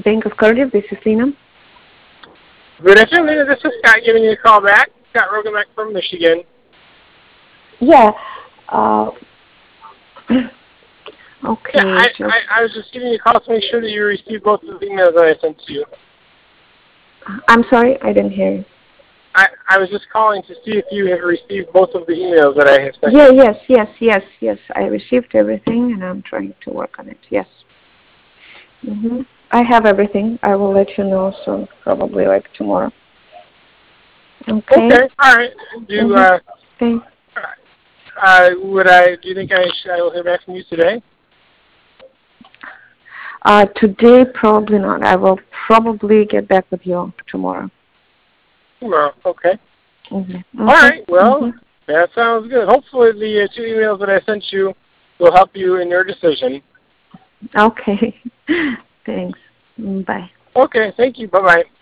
Bank of Cardiff. This is Lena. Good afternoon. This is Scott giving you a call back. Scott Rogenbeck from Michigan. Yeah. Okay. Yeah, I was just giving you a call to make sure that you received both of the emails that I sent to you. I'm sorry, I didn't hear you. I was just calling to see if you have received both of the emails that I have sent you. Yes. I received everything, and I'm trying to work on it. Yes. I have everything. I will let you know soon, probably like tomorrow. Okay. Okay. All right. Do you think I will hear back from you today? Today, probably not. I will probably get back with you tomorrow. Tomorrow. Okay. Okay. All right. Well, that sounds good. Hopefully the 2 emails that I sent you will help you in your decision. Okay. Thanks. Bye. Okay. Thank you. Bye-bye.